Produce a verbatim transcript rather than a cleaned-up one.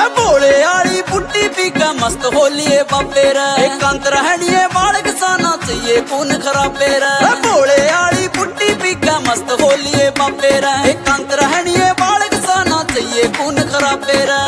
भोले आली putty P के मस्त होलिए बापे रे एकांत रहनिए बालक साना चाहिए कौन खराबे रे भोले आली पुट्टी पी के मस्त होलिए बापे रे एकांत रहनिए बालक साना चाहिए कौन खराबे रे।